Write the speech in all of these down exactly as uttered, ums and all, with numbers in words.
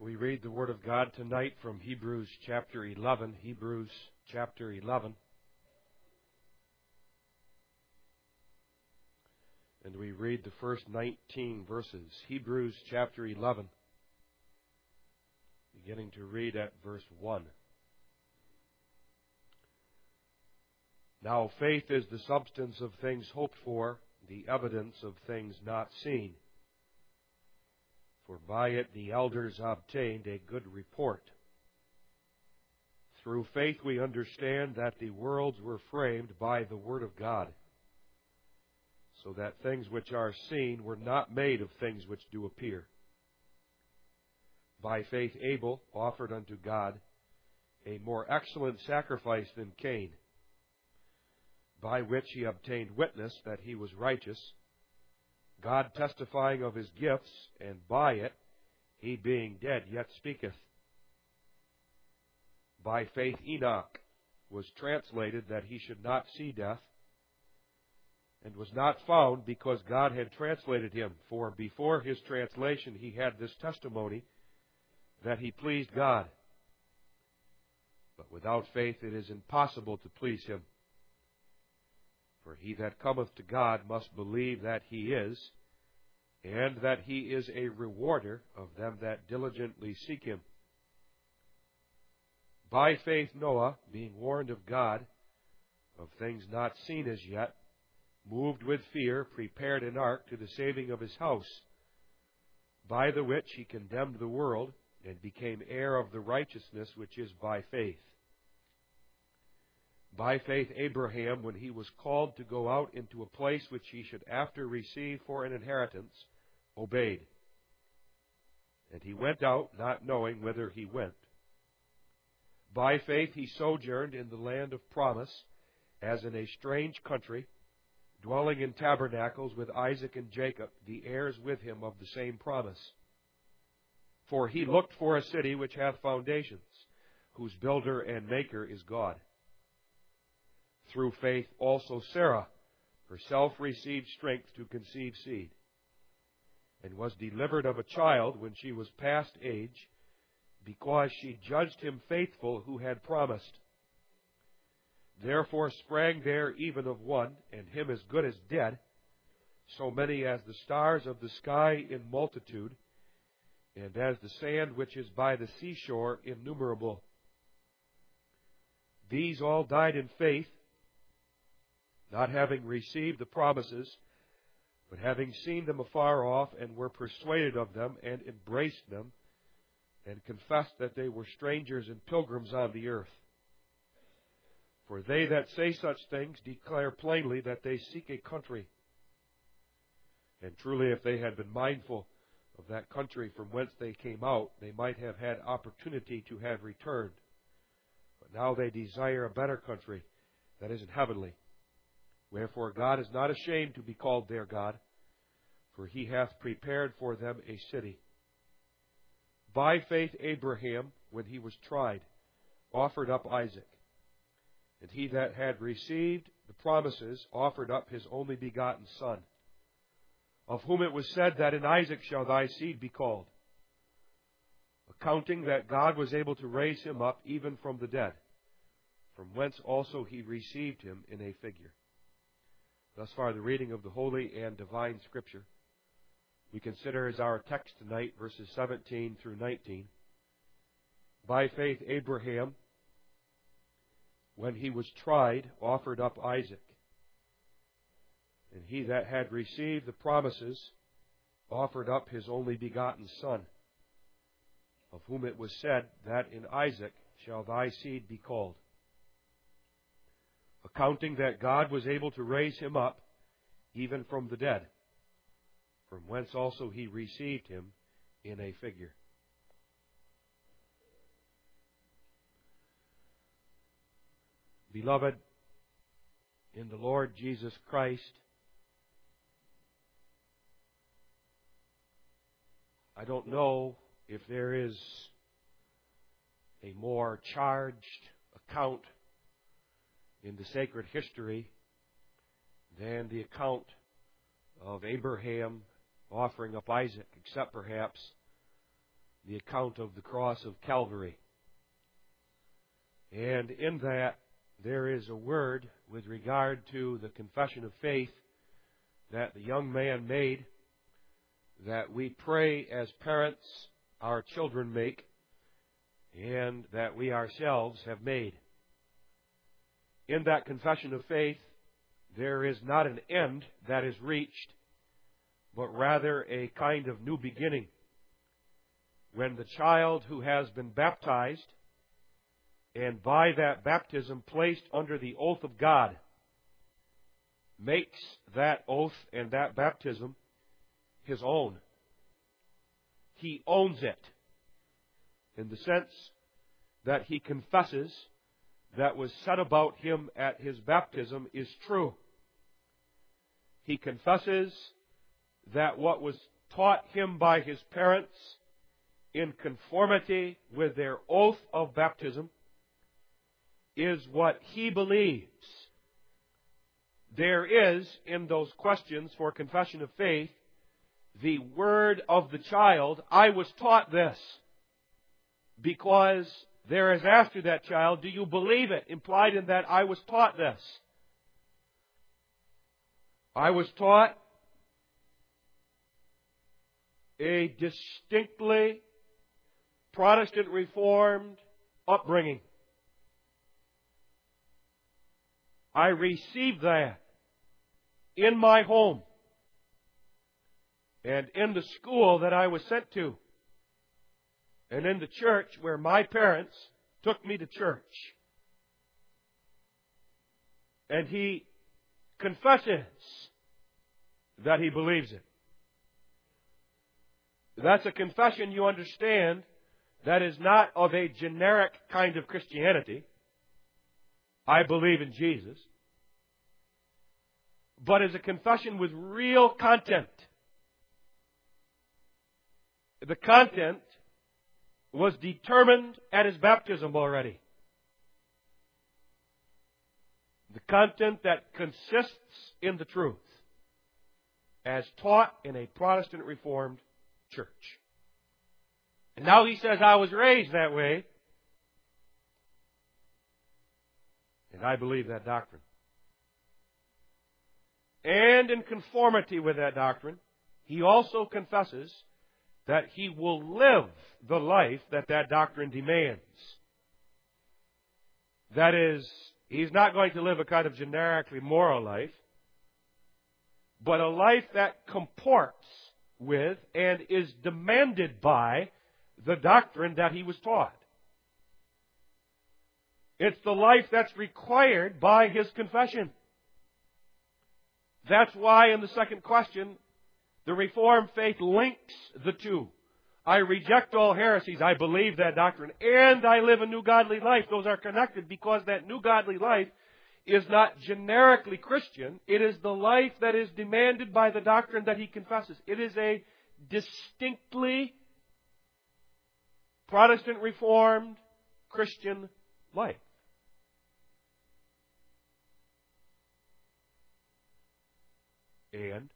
We read the Word of God tonight from Hebrews chapter eleven. Hebrews chapter eleven. And we read the first nineteen verses. Hebrews chapter eleven. Beginning to read at verse one. Now faith is the substance of things hoped for, the evidence of things not seen. For by it the elders obtained a good report. Through faith we understand that the worlds were framed by the Word of God, so that things which are seen were not made of things which do appear. By faith Abel offered unto God a more excellent sacrifice than Cain, by which he obtained witness that he was righteous, God testifying of his gifts, and by it, he being dead yet speaketh. By faith Enoch was translated that he should not see death, and was not found because God had translated him. For before his translation he had this testimony, that he pleased God. But without faith it is impossible to please him. For he that cometh to God must believe that he is, and that he is a rewarder of them that diligently seek him. By faith Noah, being warned of God, of things not seen as yet, moved with fear, prepared an ark to the saving of his house, by the which he condemned the world, and became heir of the righteousness which is by faith. By faith Abraham, when he was called to go out into a place which he should after receive for an inheritance, obeyed. And he went out, not knowing whither he went. By faith he sojourned in the land of promise, as in a strange country, dwelling in tabernacles with Isaac and Jacob, the heirs with him of the same promise. For he looked for a city which hath foundations, whose builder and maker is God. Through faith also Sarah herself received strength to conceive seed, and was delivered of a child when she was past age, because she judged him faithful who had promised. Therefore sprang there even of one, and him as good as dead, so many as the stars of the sky in multitude, and as the sand which is by the seashore innumerable. These all died in faith, not having received the promises, but having seen them afar off, and were persuaded of them, and embraced them, and confessed that they were strangers and pilgrims on the earth. For they that say such things declare plainly that they seek a country. And truly, if they had been mindful of that country from whence they came out, they might have had opportunity to have returned. But now they desire a better country, that is, heavenly. Wherefore God is not ashamed to be called their God, for he hath prepared for them a city. By faith Abraham, when he was tried, offered up Isaac. And he that had received the promises offered up his only begotten son, of whom it was said that in Isaac shall thy seed be called, accounting that God was able to raise him up even from the dead, from whence also he received him in a figure. Thus far, the reading of the Holy and Divine Scripture. We consider as our text tonight verses seventeen through nineteen. By faith Abraham, when he was tried, offered up Isaac. And he that had received the promises offered up his only begotten son, of whom it was said that in Isaac shall thy seed be called, accounting that God was able to raise him up even from the dead, from whence also he received him in a figure. Beloved, in the Lord Jesus Christ, I don't know if there is a more charged account in the sacred history than the account of Abraham offering up Isaac, except perhaps the account of the cross of Calvary. And in that, there is a word with regard to the confession of faith that the young man made, that we pray as parents our children make, and that we ourselves have made. In that confession of faith, there is not an end that is reached, but rather a kind of new beginning. When the child who has been baptized, and by that baptism placed under the oath of God, makes that oath and that baptism his own. He owns it in the sense that he confesses that was said about him at his baptism is true. He confesses that what was taught him by his parents in conformity with their oath of baptism is what he believes. There is, in those questions for confession of faith, the word of the child, I was taught this. Because there is after that child, do you believe it? Implied in that, I was taught this. I was taught a distinctly Protestant Reformed upbringing. I received that in my home and in the school that I was sent to and in the church where my parents took me to church. And he confesses that he believes it. That's a confession, you understand, that is not of a generic kind of Christianity. I believe in Jesus. But is a confession with real content. The content was determined at his baptism already. The content that consists in the truth as taught in a Protestant Reformed church. And now he says, I was raised that way, and I believe that doctrine. And in conformity with that doctrine, he also confesses that he will live the life that that doctrine demands. That is, he's not going to live a kind of generically moral life, but a life that comports with and is demanded by the doctrine that he was taught. It's the life that's required by his confession. That's why in the second question, the Reformed faith links the two. I reject all heresies. I believe that doctrine. And I live a new godly life. Those are connected because that new godly life is not generically Christian. It is the life that is demanded by the doctrine that he confesses. It is a distinctly Protestant Reformed Christian life. And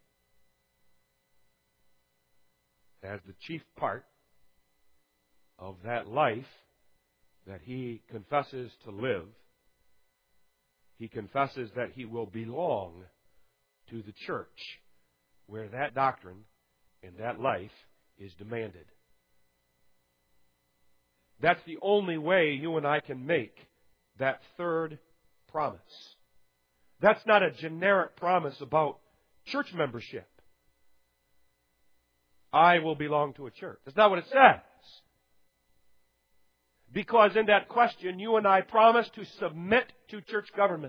as the chief part of that life that he confesses to live, he confesses that he will belong to the church where that doctrine and that life is demanded. That's the only way you and I can make that third promise. That's not a generic promise about church membership. I will belong to a church. That's not what it says. Because in that question, you and I promise to submit to church government.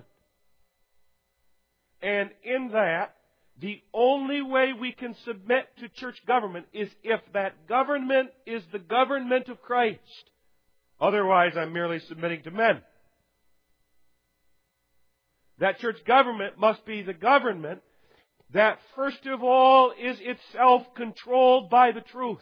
And in that, the only way we can submit to church government is if that government is the government of Christ. Otherwise, I'm merely submitting to men. That church government must be the government that, first of all, is itself controlled by the truth.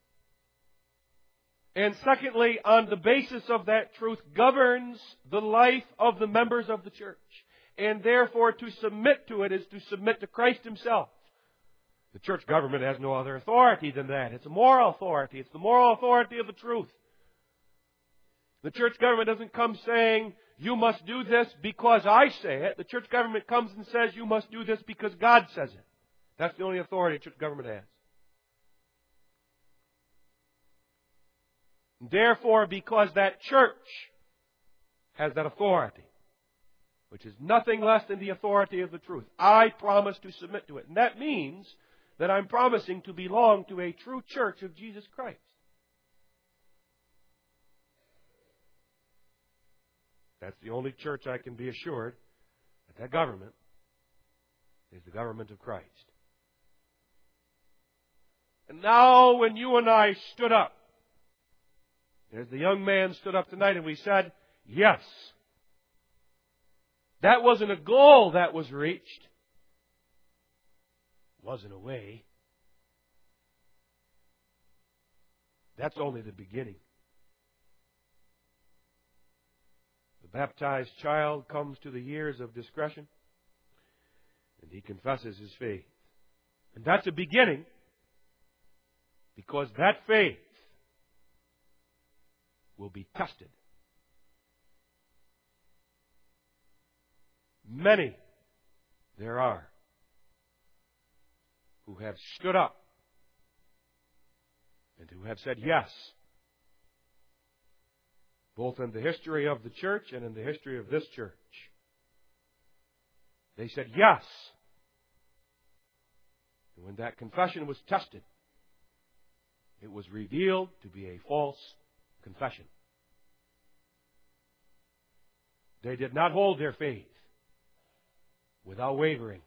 And secondly, on the basis of that truth, governs the life of the members of the church. And therefore, to submit to it is to submit to Christ Himself. The church government has no other authority than that. It's a moral authority. It's the moral authority of the truth. The church government doesn't come saying, you must do this because I say it. The church government comes and says, you must do this because God says it. That's the only authority church government has. Therefore, because that church has that authority, which is nothing less than the authority of the truth, I promise to submit to it. And that means that I'm promising to belong to a true church of Jesus Christ. That's the only church I can be assured that that government is the government of Christ. And now when you and I stood up, as the young man stood up tonight and we said, yes, that wasn't a goal that was reached. It wasn't a way. That's only the beginning. The baptized child comes to the years of discretion and he confesses his faith. And that's a beginning, because that faith will be tested. Many there are who have stood up and who have said yes, both in the history of the church and in the history of this church. They said yes. And when that confession was tested, it was revealed to be a false confession. They did not hold their faith without wavering.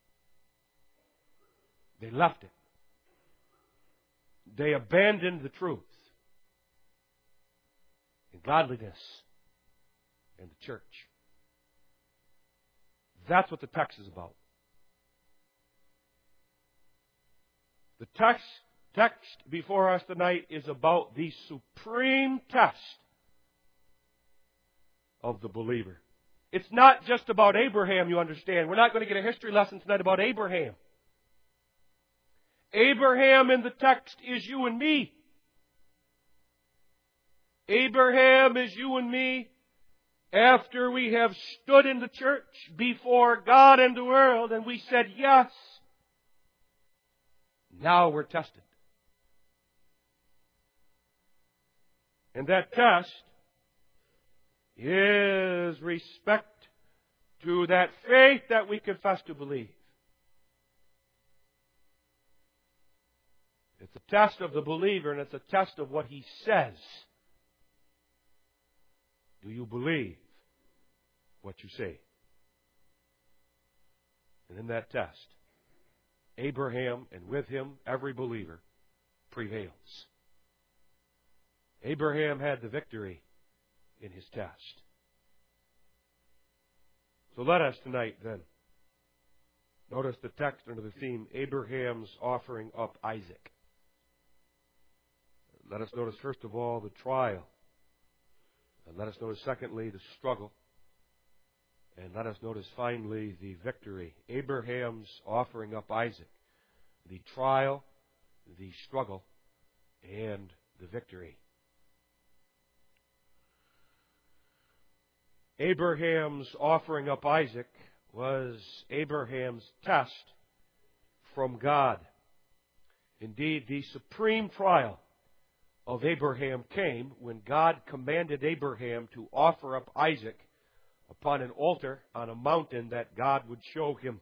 They left it. They abandoned the truth and godliness in the church. That's what the text is about. The text text before us tonight is about the supreme test of the believer. It's not just about Abraham, you understand. We're not going to get a history lesson tonight about Abraham. Abraham in the text is you and me. Abraham is you and me after we have stood in the church before God and the world and we said yes. Now we're tested. And that test is respect to that faith that we confess to believe. It's a test of the believer, and it's a test of what he says. Do you believe what you say? And in that test, Abraham, and with him every believer, prevails. Abraham had the victory in his test. So let us tonight then notice the text under the theme, Abraham's offering up Isaac. Let us notice first of all the trial. And let us notice secondly the struggle. And let us notice finally the victory. Abraham's offering up Isaac. The trial, the struggle, and the victory. Abraham's offering up Isaac was Abraham's test from God. Indeed, the supreme trial of Abraham came when God commanded Abraham to offer up Isaac upon an altar on a mountain that God would show him.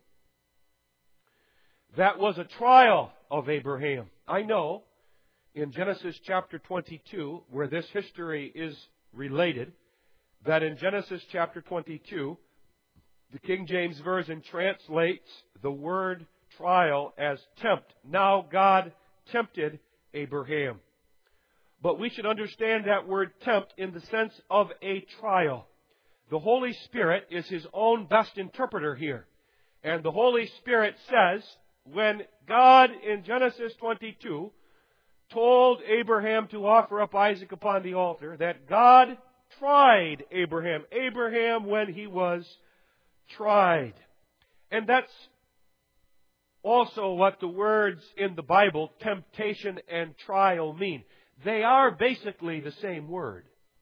That was a trial of Abraham. I know in Genesis chapter twenty-two, where this history is related, that in Genesis chapter twenty-two, the King James Version translates the word trial as tempt. Now God tempted Abraham. But we should understand that word tempt in the sense of a trial. The Holy Spirit is His own best interpreter here. And the Holy Spirit says, when God in Genesis twenty-two told Abraham to offer up Isaac upon the altar, that God tried Abraham. Abraham when he was tried. And that's also what the words in the Bible, temptation and trial, mean. They are basically the same word.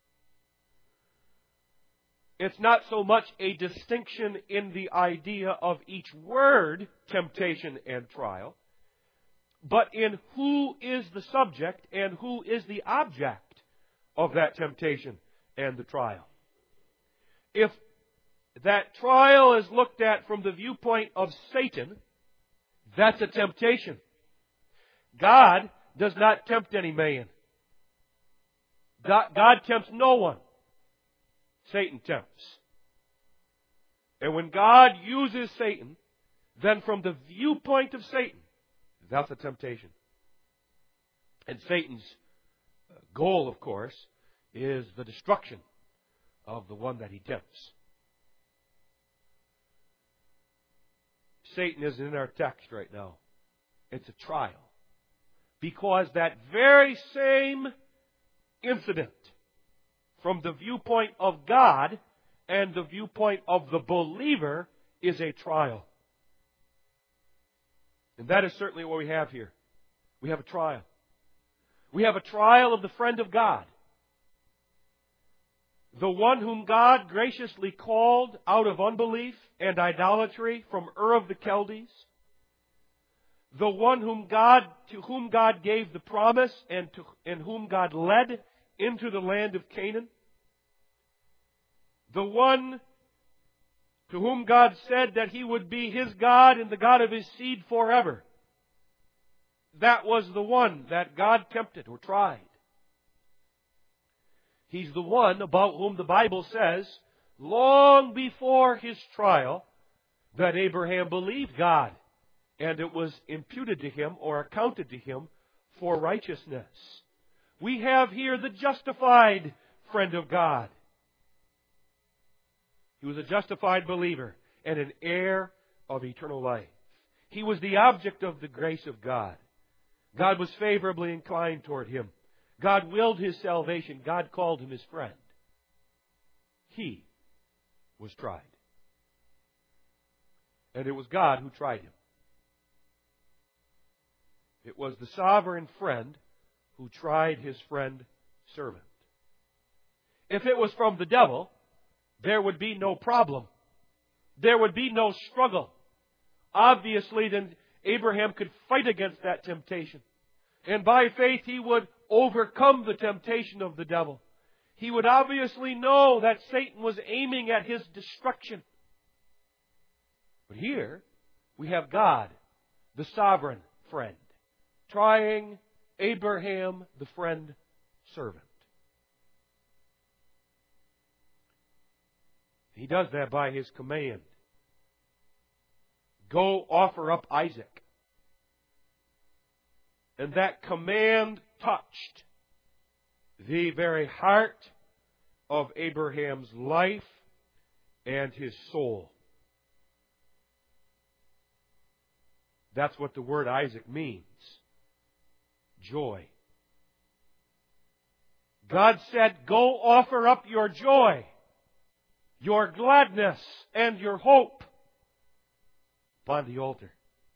It's not so much a distinction in the idea of each word, temptation and trial, but in who is the subject and who is the object of that temptation and the trial. If that trial is looked at from the viewpoint of Satan, that's a temptation. God does not tempt any man. God tempts no one. Satan tempts. And when God uses Satan, then from the viewpoint of Satan, that's a temptation. And Satan's goal, of course, is the destruction of the one that he tempts. Satan is in our text right now. It's a trial. Because that very same incident, from the viewpoint of God and the viewpoint of the believer, is a trial. And that is certainly what we have here. We have a trial. We have a trial of the friend of God. The one whom God graciously called out of unbelief and idolatry from Ur of the Chaldees. The one whom God, to whom God gave the promise and, to, and whom God led into the land of Canaan. The one to whom God said that He would be His God and the God of His seed forever. That was the one that God tempted or tried. He's the one about whom the Bible says, long before his trial, that Abraham believed God, and it was imputed to him or accounted to him for righteousness. We have here the justified friend of God. He was a justified believer and an heir of eternal life. He was the object of the grace of God. God was favorably inclined toward him. God willed his salvation. God called him his friend. He was tried. And it was God who tried him. It was the sovereign friend who tried his friend servant. If it was from the devil, there would be no problem. There would be no struggle. Obviously, then Abraham could fight against that temptation. And by faith, he would overcome the temptation of the devil. He would obviously know that Satan was aiming at his destruction. But here, we have God, the sovereign friend, trying Abraham, the friend servant. He does that by His command. Go offer up Isaac. And that command touched the very heart of Abraham's life and his soul. That's what the word Isaac means. Joy. God said, go offer up your joy, your gladness, and your hope upon the altar.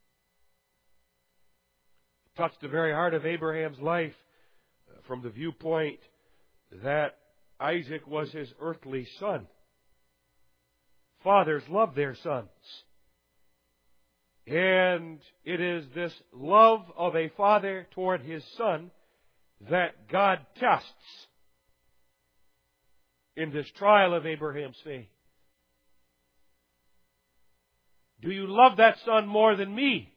It touched the very heart of Abraham's life from the viewpoint that Isaac was his earthly son. Fathers love their sons. And it is this love of a father toward his son that God tests in this trial of Abraham's faith. Do you love that son more than me?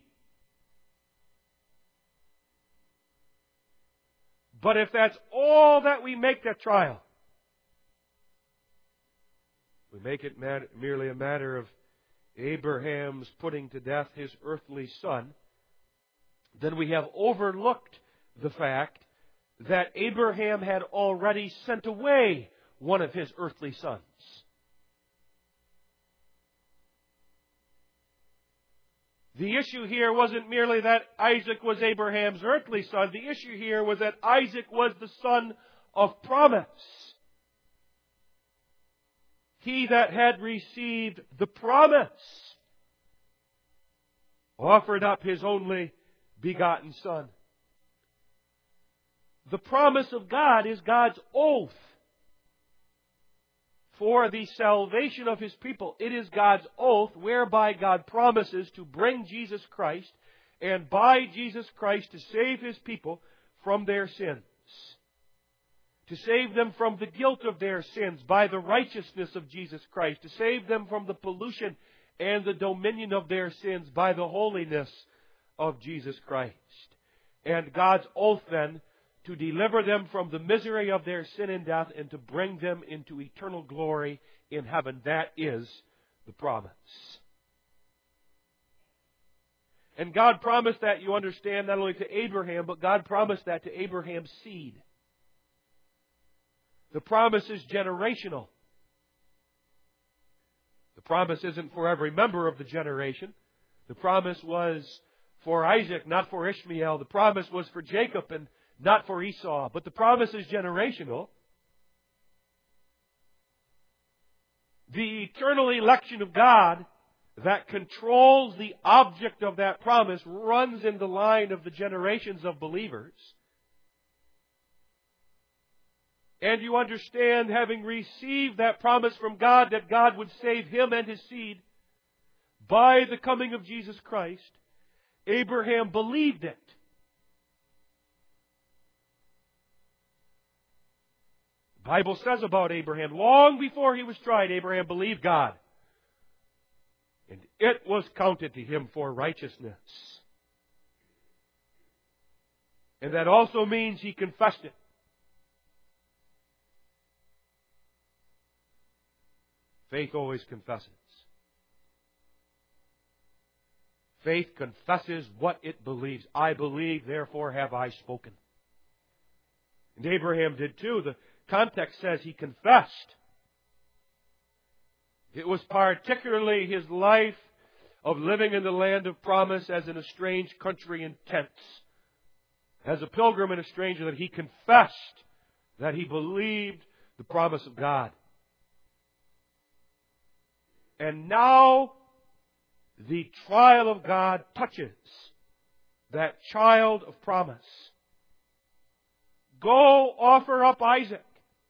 But if that's all that we make that trial, we make it merely a matter of Abraham's putting to death his earthly son, then we have overlooked the fact that Abraham had already sent away one of his earthly sons. The issue here wasn't merely that Isaac was Abraham's earthly son. The issue here was that Isaac was the son of promise. He that had received the promise offered up His only begotten Son. The promise of God is God's oath for the salvation of His people. It is God's oath whereby God promises to bring Jesus Christ and by Jesus Christ to save His people from their sins. To save them from the guilt of their sins by the righteousness of Jesus Christ. To save them from the pollution and the dominion of their sins by the holiness of Jesus Christ. And God's oath then to deliver them from the misery of their sin and death and to bring them into eternal glory in heaven. That is the promise. And God promised that, you understand, not only to Abraham, but God promised that to Abraham's seed. The promise is generational. The promise isn't for every member of the generation. The promise was for Isaac, not for Ishmael. The promise was for Jacob and not for Esau. But the promise is generational. The eternal election of God that controls the object of that promise runs in the line of the generations of believers. And you understand, having received that promise from God that God would save him and his seed by the coming of Jesus Christ, Abraham believed it. The Bible says about Abraham, long before he was tried, Abraham believed God. And it was counted to him for righteousness. And that also means he confessed it. Faith always confesses. Faith confesses what it believes. I believe, therefore have I spoken. And Abraham did too. The context says he confessed. It was particularly his life of living in the land of promise as in a strange country in tents, as a pilgrim and a stranger, that he confessed that he believed the promise of God. And now the trial of God touches that child of promise. Go offer up Isaac.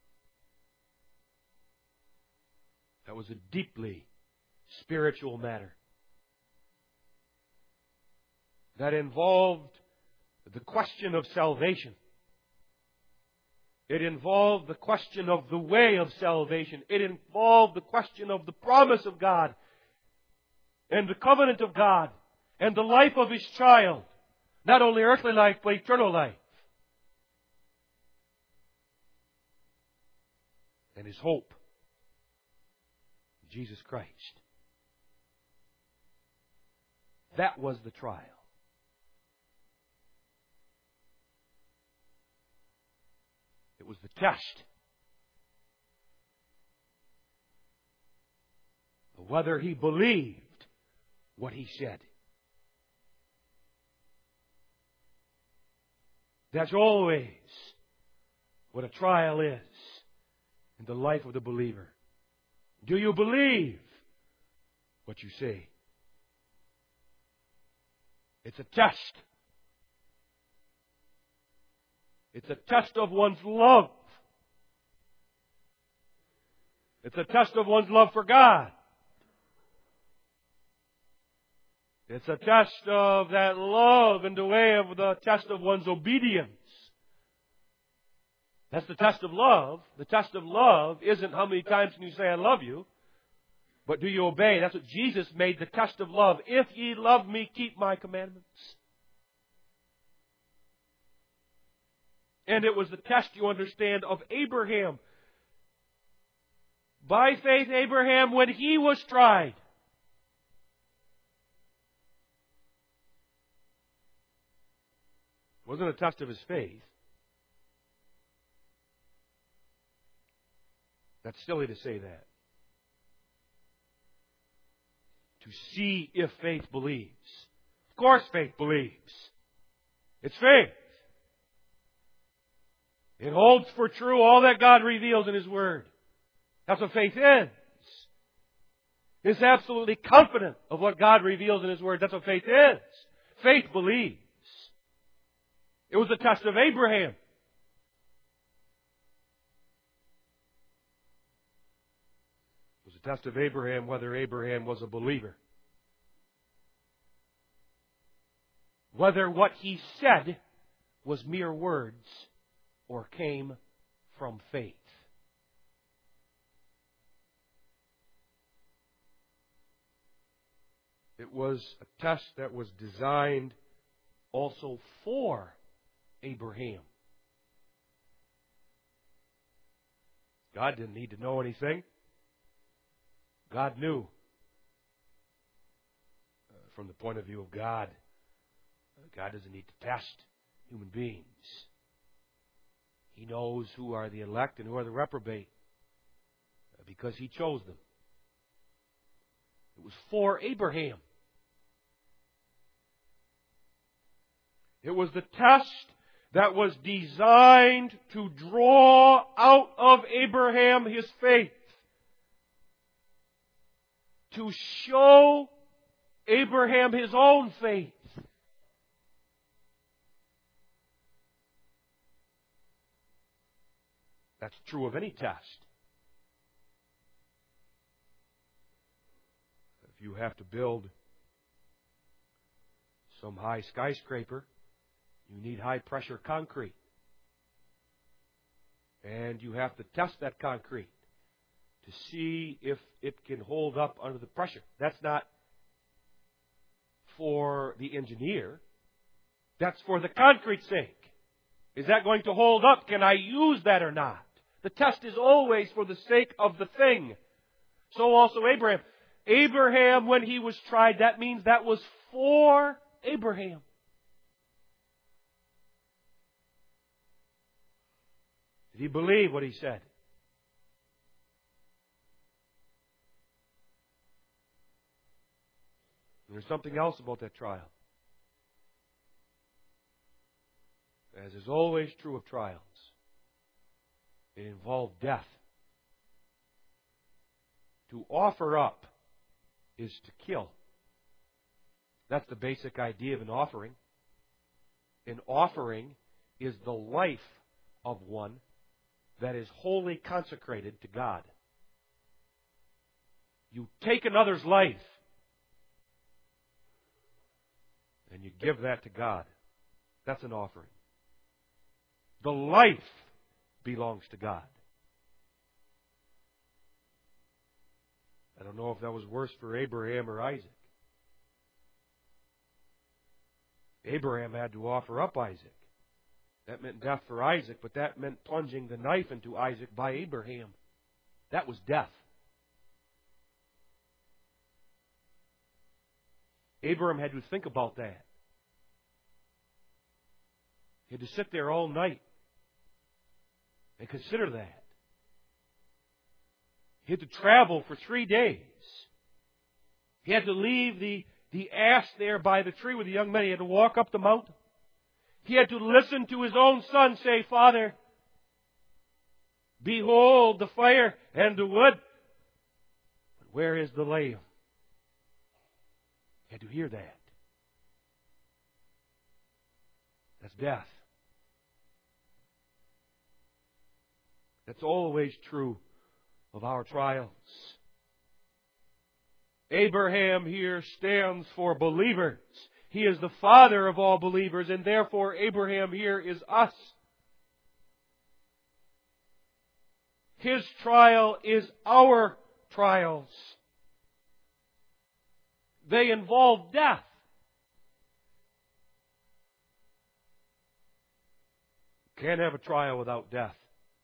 That was a deeply spiritual matter that involved the question of salvation. It involved the question of the way of salvation. It involved the question of the promise of God and the covenant of God and the life of His child. Not only earthly life, but eternal life. And His hope, Jesus Christ. That was the trial. It was the test of whether he believed what he said. That's always what a trial is in the life of the believer. Do you believe what you say? It's a test. It's a test of one's love. It's a test of one's love for God. It's a test of that love in the way of the test of one's obedience. That's the test of love. The test of love isn't how many times can you say I love you, but do you obey? That's what Jesus made the test of love. If ye love me, keep my commandments. And it was the test, you understand, of Abraham. By faith, Abraham, when he was tried, it wasn't a test of his faith. That's silly to say that. To see if faith believes. Of course faith believes. It's faith. It holds for true all that God reveals in His Word. That's what faith is. is absolutely confident of what God reveals in His Word. That's what faith is. Faith believes. It was the test of Abraham. It was the test of Abraham whether Abraham was a believer. Whether what he said was mere words or came from faith. It was a test that was designed also for Abraham. God didn't need to know anything. God knew. Uh, from the point of view of God, uh, God doesn't need to test human beings. He knows who are the elect and who are the reprobate uh, because He chose them. It was for Abraham. It was the test that was designed to draw out of Abraham his faith. To show Abraham his own faith. That's true of any test. If you have to build some high skyscraper, you need high pressure concrete. And you have to test that concrete to see if it can hold up under the pressure. That's not for the engineer. That's for the concrete's sake. Is that going to hold up? Can I use that or not? The test is always for the sake of the thing. So also Abraham. Abraham, when he was tried, that means that was for Abraham. Did he believe what he said? And there's something else about that trial. As is always true of trials, it involved death. To offer up is to kill. That's the basic idea of an offering. An offering is the life of one that is wholly consecrated to God. You take another's life and you give that to God. That's an offering. The life belongs to God. I don't know if that was worse for Abraham or Isaac. Abraham had to offer up Isaac. That meant death for Isaac, but that meant plunging the knife into Isaac by Abraham. That was death. Abraham had to think about that. He had to sit there all night and consider that. He had to travel for three days. He had to leave the, the ass there by the tree with the young men. He had to walk up the mountain. He had to listen to his own son say, "Father, behold the fire and the wood, but where is the lamb?" He had to hear that. That's death. That's always true of our trials. Abraham here stands for believers. He is the father of all believers, and therefore Abraham here is us. His trial is our trials. They involve death. You can't have a trial without death.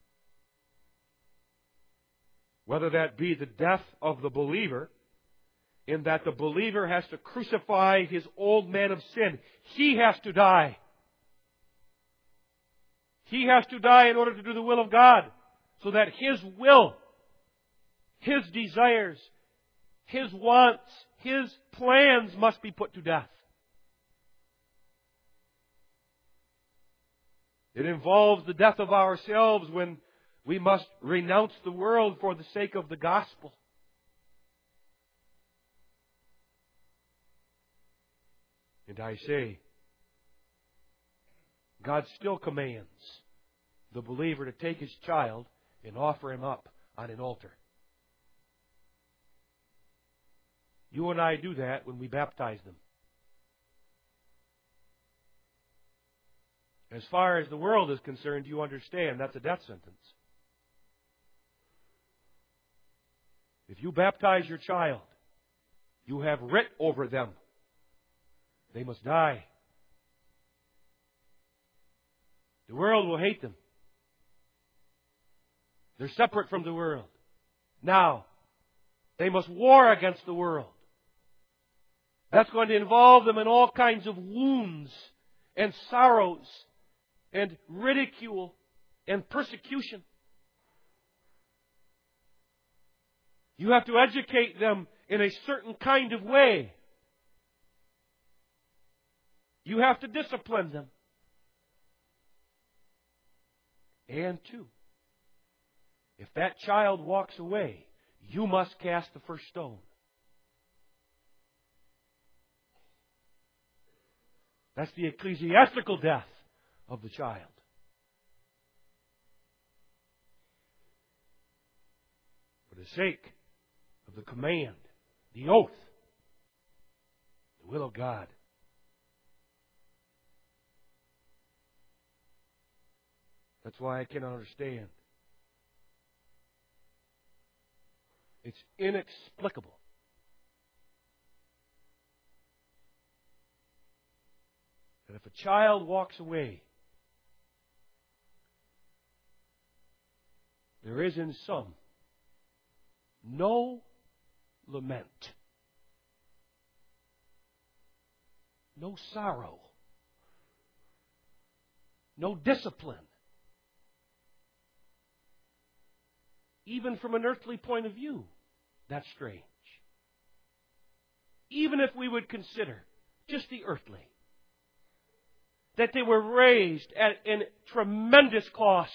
Whether that be the death of the believer, in that the believer has to crucify his old man of sin. He has to die. He has to die in order to do the will of God, so that His will, His desires, His wants, His plans must be put to death. It involves the death of ourselves when we must renounce the world for the sake of the gospel. And I say, God still commands the believer to take his child and offer him up on an altar. You and I do that when we baptize them. As far as the world is concerned, you understand that's a death sentence. If you baptize your child, you have writ over them. They must die. The world will hate them. They're separate from the world. Now, they must war against the world. That's going to involve them in all kinds of wounds and sorrows and ridicule and persecution. You have to educate them in a certain kind of way. You have to discipline them. And two, if that child walks away, you must cast the first stone. That's the ecclesiastical death of the child. For the sake of the command, the oath, the will of God. That's why I cannot understand. It's inexplicable. That if a child walks away, there is in some no lament, no sorrow, no discipline. Even from an earthly point of view, that's strange. Even if we would consider just the earthly, that they were raised at in tremendous cost,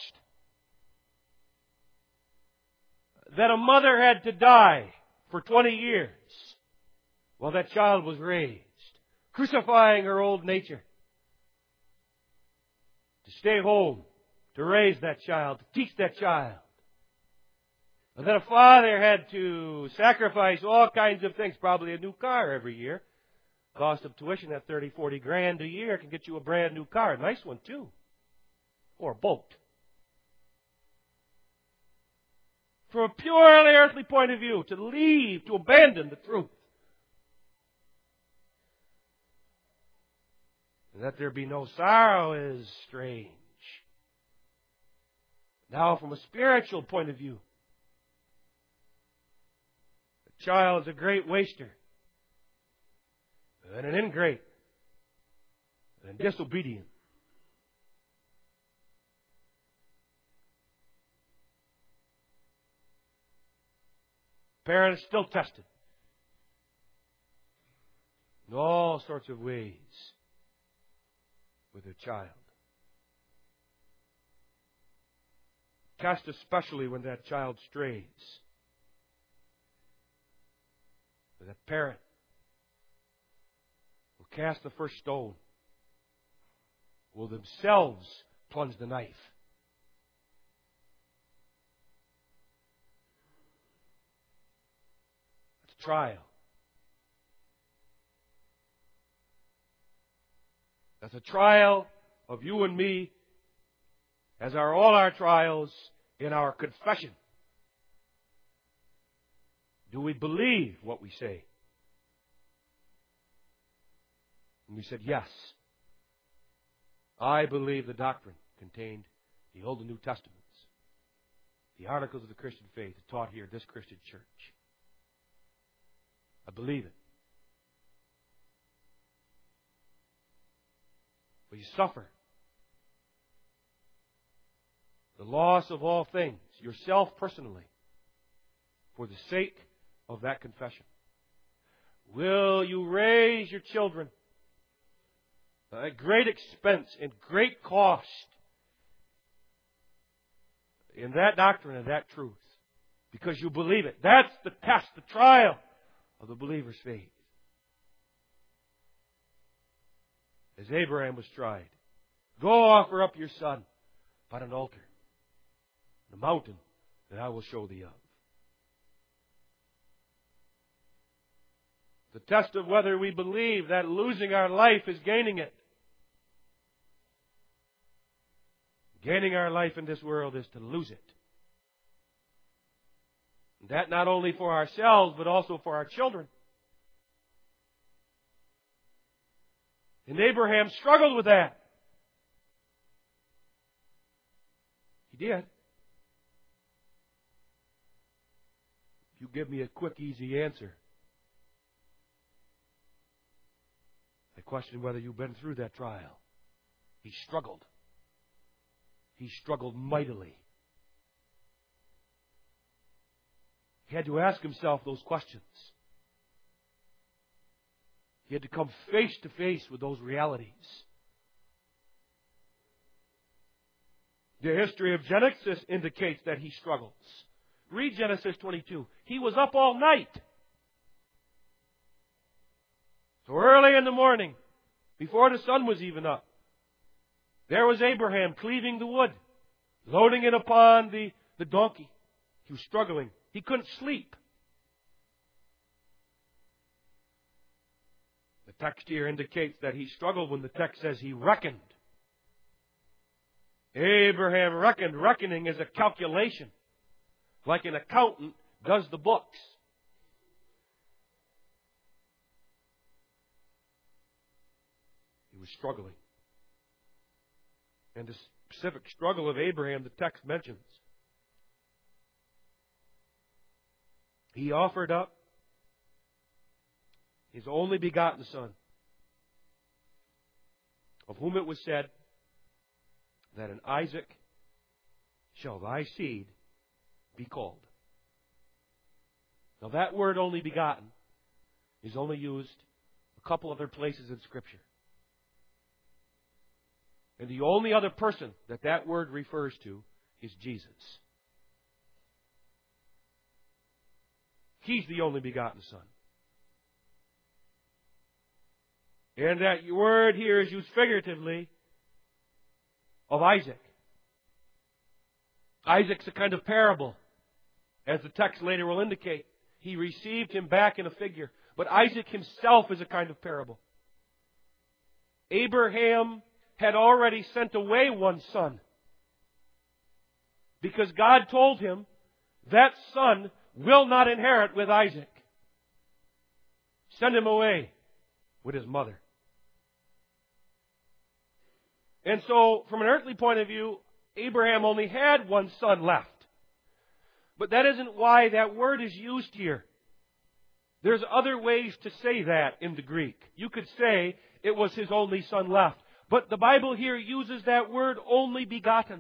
that a mother had to die for twenty years while that child was raised, crucifying her old nature, to stay home, to raise that child, to teach that child. And then a father had to sacrifice all kinds of things, probably a new car every year. Cost of tuition at thirty, forty grand a year can get you a brand new car. A nice one, too. Or a boat. From a purely earthly point of view, to leave, to abandon the truth. And that there be no sorrow is strange. Now, from a spiritual point of view, the child is a great waster, and an ingrate, and disobedient. Parents still tested in all sorts of ways with their child. Test especially when that child strays. But that parent will cast the first stone, will themselves plunge the knife. It's a trial. That's a trial of you and me, as are all our trials in our confession. Do we believe what we say? And we said, yes. I believe the doctrine contained in the Old and New Testaments, the articles of the Christian faith taught here at this Christian church. I believe it. But you suffer the loss of all things, yourself personally, for the sake of that confession. Will you raise your children at great expense and great cost in that doctrine and that truth? Because you believe it. That's the test, the trial of the believer's faith. as Abraham was tried. Go offer up your son upon an altar, the mountain that I will show thee of. The test of whether we believe that losing our life is gaining it. Gaining our life in this world is to lose it. And that not only for ourselves, but also for our children. And Abraham struggled with that. He did. If you give me a quick, easy answer, I question whether you've been through that trial. He struggled. He struggled mightily. He had to ask himself those questions. He had to come face to face with those realities. The history of Genesis indicates that he struggles. Read Genesis twenty-two. He was up all night. So early in the morning, before the sun was even up, there was Abraham cleaving the wood, loading it upon the, the donkey. He was struggling. He couldn't sleep. The text here indicates that he struggled when the text says he reckoned. Abraham reckoned. Reckoning is a calculation, like an accountant does the books. He was struggling. And the specific struggle of Abraham the text mentions. He offered up his only begotten son, of whom it was said that in Isaac shall thy seed be called. Now that word only begotten is only used a couple other places in Scripture. And the only other person that that word refers to is Jesus. He's the only begotten Son. And that word here is used figuratively of Isaac. Isaac's a kind of parable, as the text later will indicate. He received him back in a figure. But Isaac himself is a kind of parable. Abraham had already sent away one son, because God told him that son will not inherit with Isaac. Send him away with his mother. And so, from an earthly point of view, Abraham only had one son left. But that isn't why that word is used here. There's other ways to say that in the Greek. You could say it was his only son left. But the Bible here uses that word only begotten.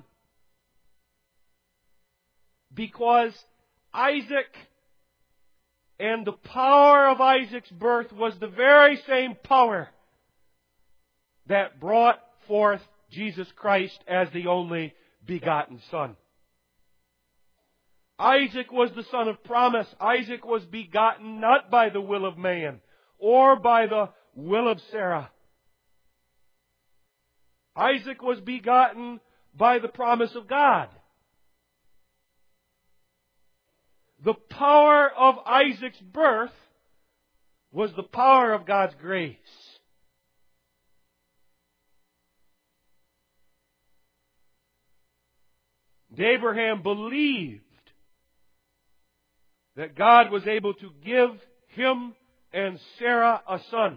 Because Isaac and the power of Isaac's birth was the very same power that brought forth Jesus Christ as the only begotten Son. Isaac was the son of promise. Isaac was begotten not by the will of man or by the will of Sarah. Isaac was begotten by the promise of God. The power of Isaac's birth was the power of God's grace. And Abraham believed that God was able to give him and Sarah a son.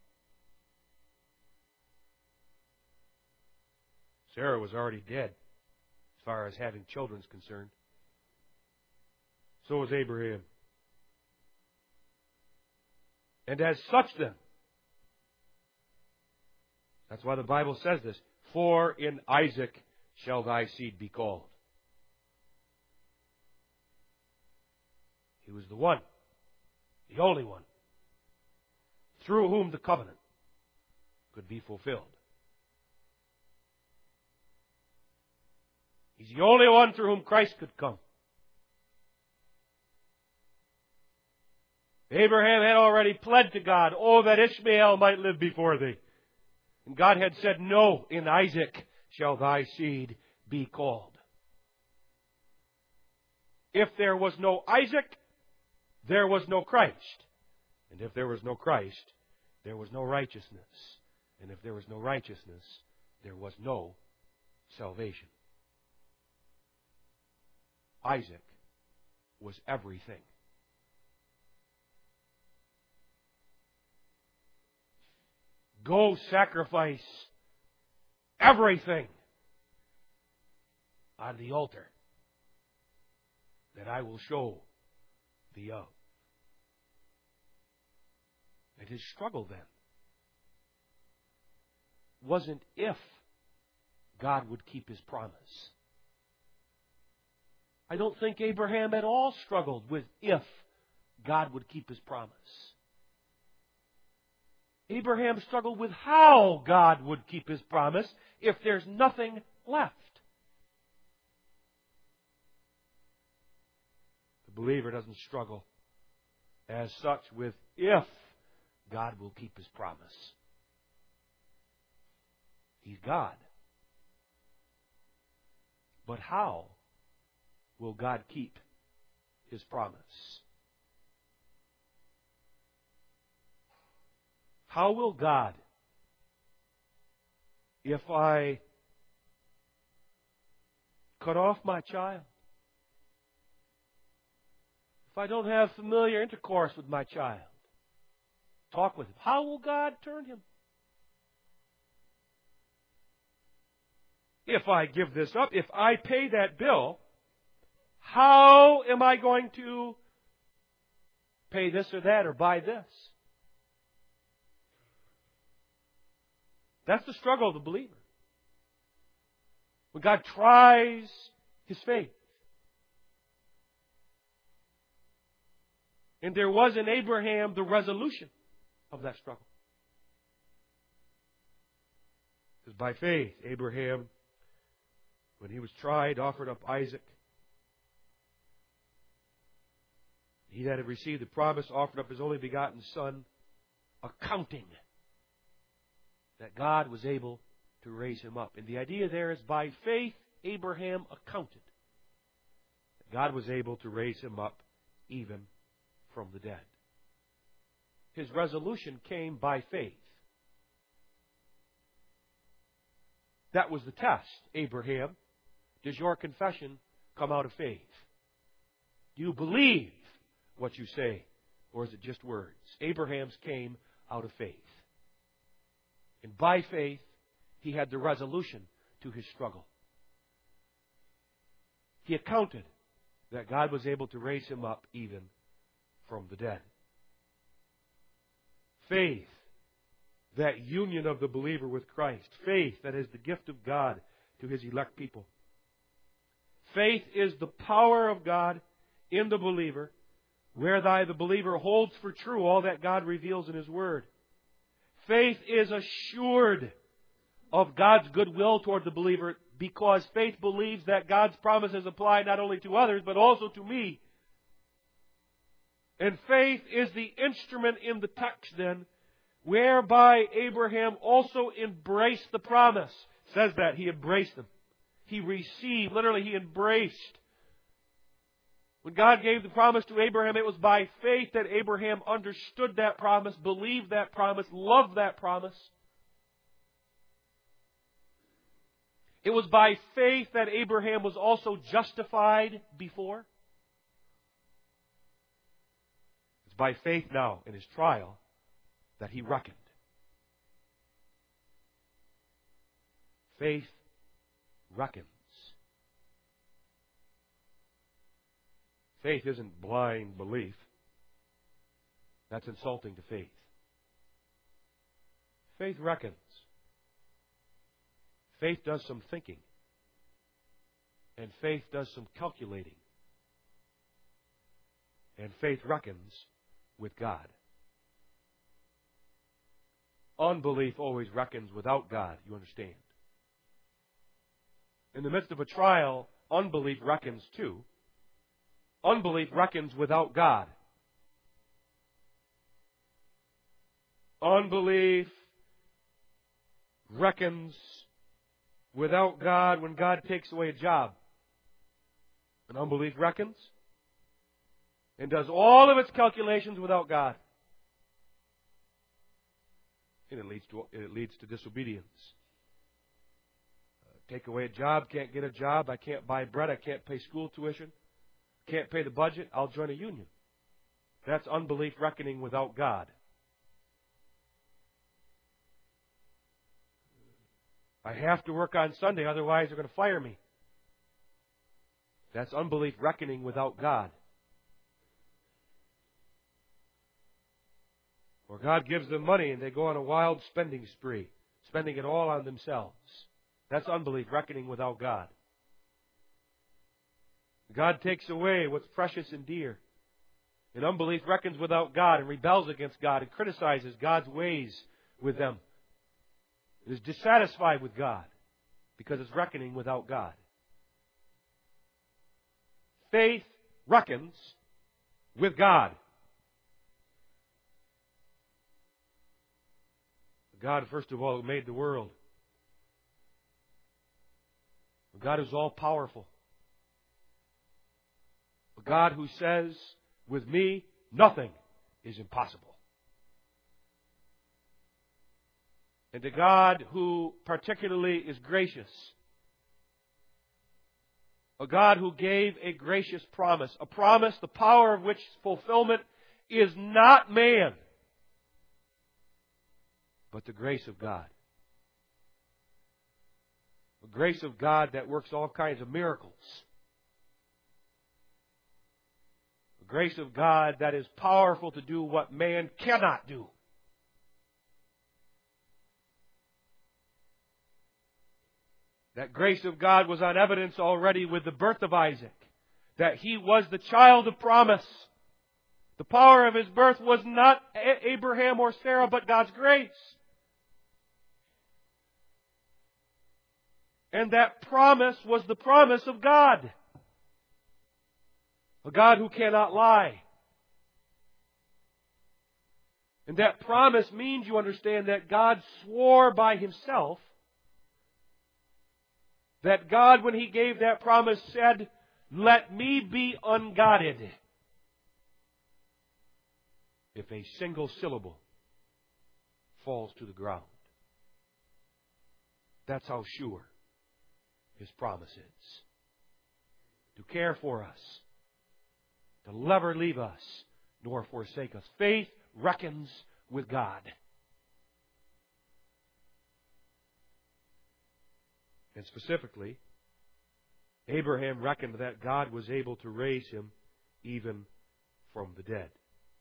Sarah was already dead as far as having children is concerned. So was Abraham. And as such then, that's why the Bible says this, for in Isaac shall thy seed be called. He was the one, the only one, through whom the covenant could be fulfilled. He's the only one through whom Christ could come. Abraham had already pled to God, oh, that Ishmael might live before thee. And God had said, no, in Isaac shall thy seed be called. If there was no Isaac, there was no Christ. And if there was no Christ, there was no righteousness. And if there was no righteousness, there was no salvation. Isaac was everything. Go sacrifice everything on the altar that I will show thee of. And his struggle then wasn't if God would keep his promise. I don't think Abraham at all struggled with if God would keep his promise. Abraham struggled with how God would keep his promise if there's nothing left. The believer doesn't struggle as such with if God will keep his promise. He's God. But how will God keep his promise? How will God, if I cut off my child, if I don't have familiar intercourse with my child, talk with him, how will God turn him? If I give this up, if I pay that bill, how am I going to pay this or that or buy this? That's the struggle of the believer. When God tries his faith. And there was in Abraham the resolution of that struggle. Because by faith, Abraham, when he was tried, offered up Isaac. He that had received the promise offered up his only begotten son, accounting that God was able to raise him up. And the idea there is by faith, Abraham accounted that God was able to raise him up even from the dead. His resolution came by faith. That was the test. Abraham, does your confession come out of faith? Do you believe what you say, or is it just words? Abraham's came out of faith. And by faith, he had the resolution to his struggle. He accounted that God was able to raise him up even from the dead. Faith, that union of the believer with Christ. Faith, that is the gift of God to his elect people. Faith is the power of God in the believer, whereby the believer holds for true all that God reveals in his Word. Faith is assured of God's goodwill toward the believer because faith believes that God's promises apply not only to others but also to me. And faith is the instrument in the text then whereby Abraham also embraced the promise. It says that he embraced them. He received, literally he embraced. When God gave the promise to Abraham, it was by faith that Abraham understood that promise, believed that promise, loved that promise. It was by faith that Abraham was also justified before. It's by faith now in his trial that he reckoned. Faith reckons. Faith isn't blind belief. That's insulting to faith. Faith reckons. Faith does some thinking. And faith does some calculating. And faith reckons with God. Unbelief always reckons without God, you understand. In the midst of a trial, unbelief reckons too. Unbelief reckons without God. Unbelief reckons without God when God takes away a job. And unbelief reckons and does all of its calculations without God. And it leads to, it leads to disobedience. Uh, take away a job, can't get a job, I can't buy bread, I can't pay school tuition, can't pay the budget, I'll join a union. That's unbelief reckoning without God. I have to work on Sunday, otherwise they're going to fire me. That's unbelief reckoning without God. Or God gives them money and they go on a wild spending spree, spending it all on themselves. That's unbelief reckoning without God. God takes away what's precious and dear. And unbelief reckons without God and rebels against God and criticizes God's ways with them. It is dissatisfied with God because it's reckoning without God. Faith reckons with God. God, first of all, who made the world. A God who's all-powerful. A God who says, with me, nothing is impossible. And a God who particularly is gracious. A God who gave a gracious promise. A promise, the power of which fulfillment is not man, but the grace of God. The grace of God that works all kinds of miracles. The grace of God that is powerful to do what man cannot do. That grace of God was on evidence already with the birth of Isaac. That he was the child of promise. The power of his birth was not Abraham or Sarah, but God's grace. And that promise was the promise of God. A God who cannot lie. And that promise means, you understand, that God swore by Himself that God, when He gave that promise, said, "Let me be unguarded," if a single syllable falls to the ground. That's how sure His promise is. To care for us. To never leave us, nor forsake us. Faith reckons with God. And specifically, Abraham reckoned that God was able to raise him even from the dead.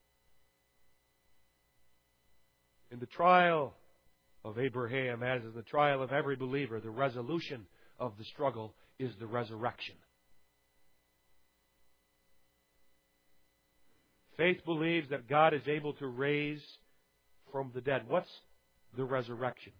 In the trial of Abraham, as in the trial of every believer, the resolution of the struggle is the resurrection. Faith believes that God is able to raise from the dead. What's the resurrection?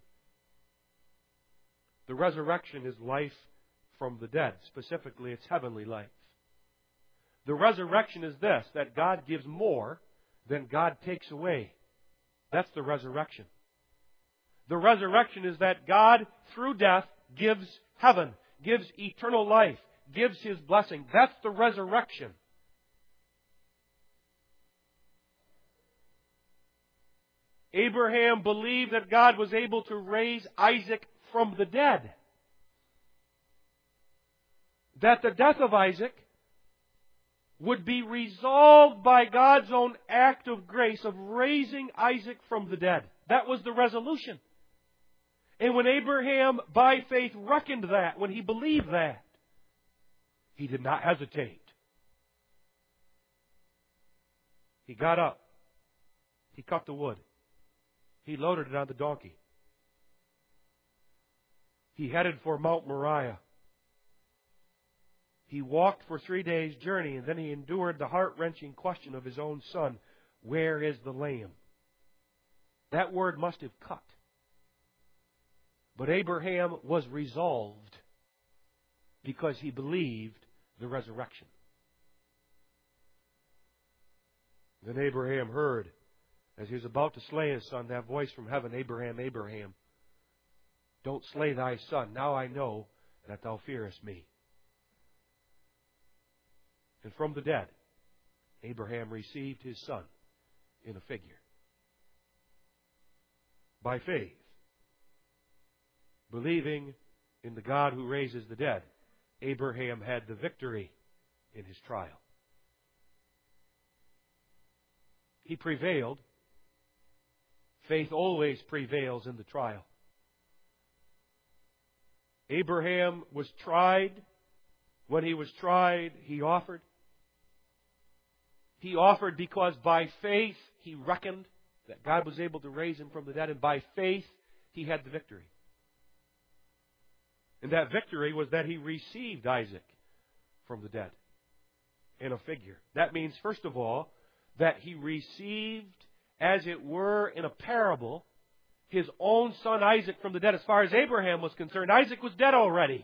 The resurrection is life from the dead. Specifically, it's heavenly life. The resurrection is this, that God gives more than God takes away. That's the resurrection. The resurrection is that God, through death, gives heaven, gives eternal life, gives His blessing. That's the resurrection. Abraham believed that God was able to raise Isaac from the dead. That the death of Isaac would be resolved by God's own act of grace of raising Isaac from the dead. That was the resolution. And when Abraham, by faith, reckoned that, when he believed that, he did not hesitate. He got up. He cut the wood. He loaded it on the donkey. He headed for Mount Moriah. He walked for three days' journey, and then he endured the heart-wrenching question of his own son, "Where is the lamb?" That word must have cut. But Abraham was resolved because he believed the resurrection. Then Abraham heard, as he was about to slay his son, that voice from heaven, "Abraham, Abraham." Don't slay thy son. Now I know that thou fearest me. And from the dead, Abraham received his son in a figure. By faith, believing in the God who raises the dead, Abraham had the victory in his trial. He prevailed. Faith always prevails in the trial. Abraham was tried. When he was tried, he offered. He offered because by faith he reckoned that God was able to raise him from the dead, and by faith he had the victory. And that victory was that he received Isaac from the dead in a figure. That means, first of all, that he received, as it were, in a parable, his own son Isaac from the dead. As far as Abraham was concerned, Isaac was dead already.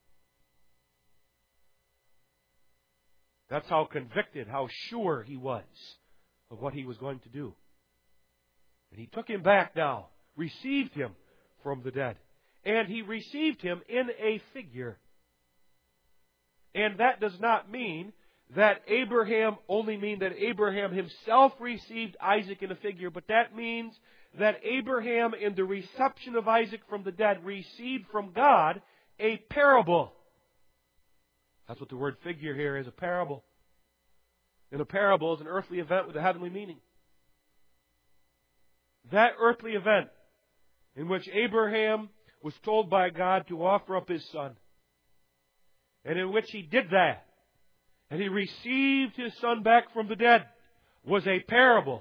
That's how convicted, how sure he was of what he was going to do. And he took him back now, received him from the dead. And he received him in a figure. And that does not mean that Abraham, only mean that Abraham himself received Isaac in a figure, but that means that Abraham, in the reception of Isaac from the dead, received from God a parable. That's what the word figure here is, a parable. And a parable is an earthly event with a heavenly meaning. That earthly event in which Abraham was told by God to offer up his son, and in which he did that, and he received his son back from the dead, was a parable.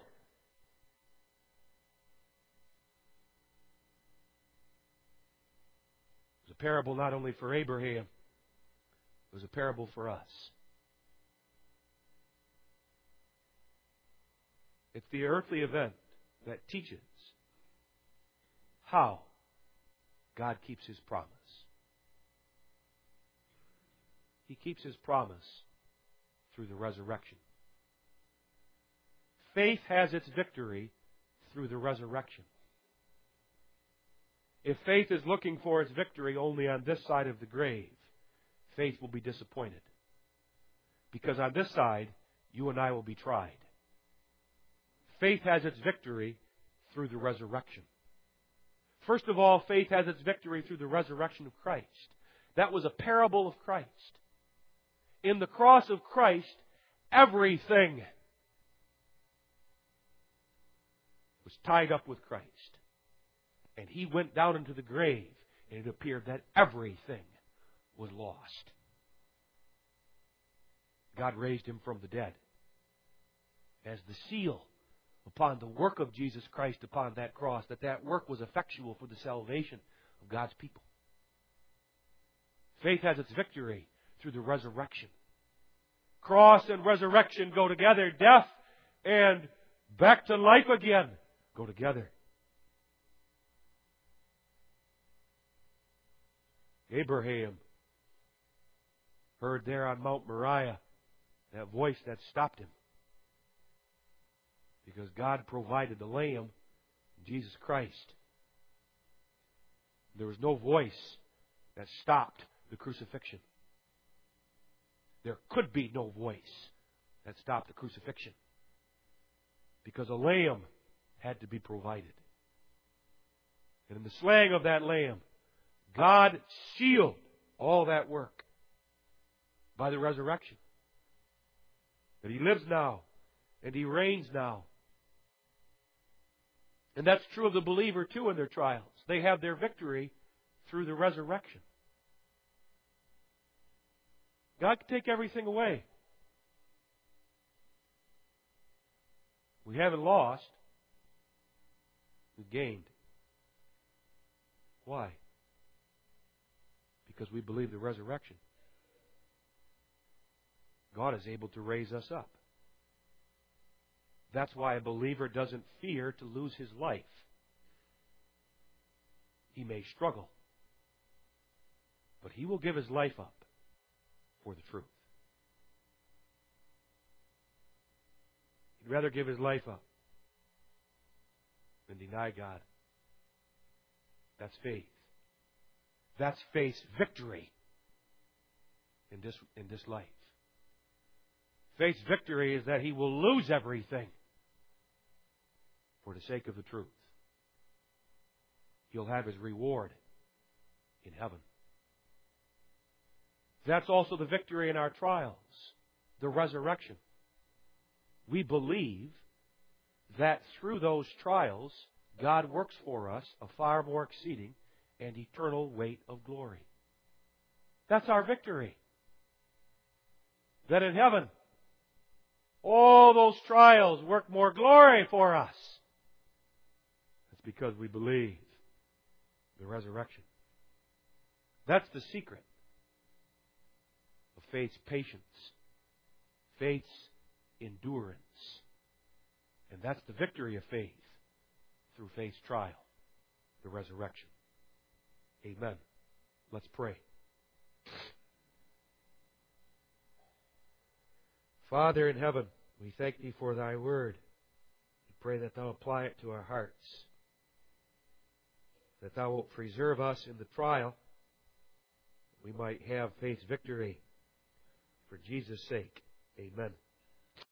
It was a parable not only for Abraham, it was a parable for us. It's the earthly event that teaches how God keeps His promise. He keeps His promise through the resurrection. Faith has its victory through the resurrection. If faith is looking for its victory only on this side of the grave, faith will be disappointed. Because on this side, you and I will be tried. Faith has its victory through the resurrection. First of all, faith has its victory through the resurrection of Christ. That was a parable of Christ. In the cross of Christ, everything was tied up with Christ. And He went down into the grave, and it appeared that everything was lost. God raised Him from the dead as the seal upon the work of Jesus Christ upon that cross, that that work was effectual for the salvation of God's people. Faith has its victory through the resurrection. Cross and resurrection go together. Death and back to life again go together. Abraham heard there on Mount Moriah that voice that stopped him. Because God provided the Lamb, Jesus Christ. There was no voice that stopped the crucifixion. There could be no voice that stopped the crucifixion. Because a lamb had to be provided. And in the slaying of that lamb, God sealed all that work by the resurrection. That He lives now and He reigns now. And that's true of the believer too in their trials. They have their victory through the resurrection. God can take everything away. We haven't lost. We've gained. Why? Because we believe the resurrection. God is able to raise us up. That's why a believer doesn't fear to lose his life. He may struggle, but he will give his life up for the truth. He'd rather give his life up than deny God. That's faith. That's faith's victory in this, in this life. Faith's victory is that he will lose everything for the sake of the truth. He'll have his reward in heaven. That's also the victory in our trials, the resurrection. We believe that through those trials, God works for us a far more exceeding and eternal weight of glory. That's our victory. That in heaven, all those trials work more glory for us. That's because we believe the resurrection. That's the secret of faith's patience, faith's endurance. And that's the victory of faith through faith's trial, the resurrection. Amen. Let's pray. Father in heaven, we thank Thee for Thy word. We pray that Thou apply it to our hearts, that Thou wilt preserve us in the trial, that we might have faith's victory for Jesus' sake. Amen.